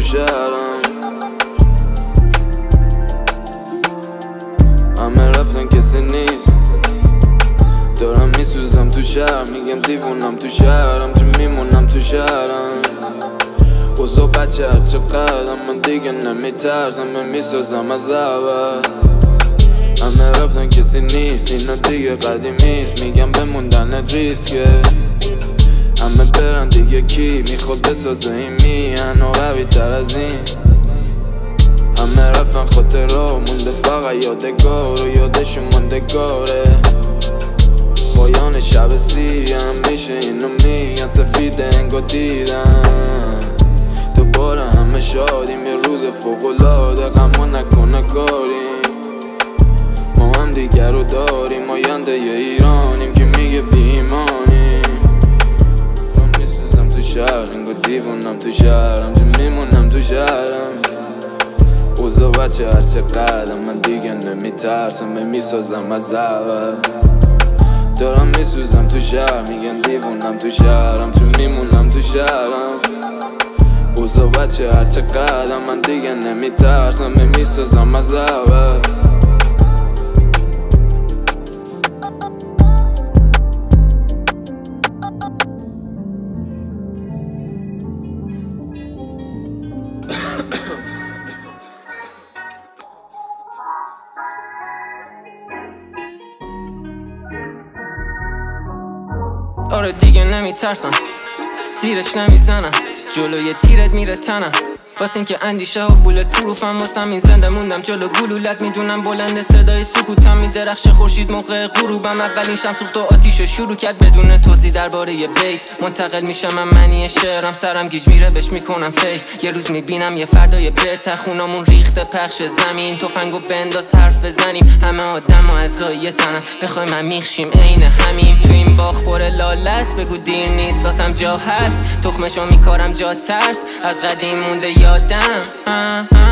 شهرم، همه رفتن کسی نیست. دارم میسوزم تو شهر، میگن دیوونم تو شهرم، چون میمونم تو شهرم. اوزا بچه هرچه قدم من دیگه نمیترسم، من میسازم از اول. همه رفتن کسی نیست، اینا دیگه قدیمیست، میگم بموندن ریسکه. همه برن دیگه کی میخواد بسازه این میهن و قوی تر از این. همه رفتن خاطرها مونده فقط یادگار و یادشون ماندگاره. پایان شب سیرم میشه اینو میگن سفید انگار دیدم. دوباره همه شادیم یه روز فوق‌العاده، غم نکنه کاریم. ما هم دیگر رو داریم، آینده ی ایرانیم که میگه بیمانیم. من میسوزم تو شهر انگار دیوونم تو شهرم، چون میمونم تو شهرم. اوزا بچه هرچه قدم من دیگه نمیترسم، من میسازم از اول. دارم میسوزم تو شهر، میگن دیوونم تو شهرم، چون میمونم تو شهرم. اوزا بچه هرچه قدم من دیگه نمیترسم، من میسازم از اول. آره دیگه نمیترسم، زیرش نمیزنم، جلوی تیرت میره تنم. واسه این که اندیشه ها بولت پروفم، واسم این زنده موندم جلو گلولت. میدونم بلند صدای سکوتم میدرخشه خورشید موقع غروبم. اولین شم سوخت و آتیشو شروع کرد بدون توضیح درباره یه بیت. منتقل میشم من معنی شعرم، سرم گیج میره بهش میکنم فیک. یه روز میبینم یه فردای بهتر، خونامون ریخته پخش زمین. تفنگو بنداز حرف بزنیم، همه آدم و اعضای تنم. بخوای من میخشیم عین همیم، تو این باغ پر لاله است. بگو دیر نیست واسم جا هست، تخمشو میکارم جا ترس. از قدیم مونده یادم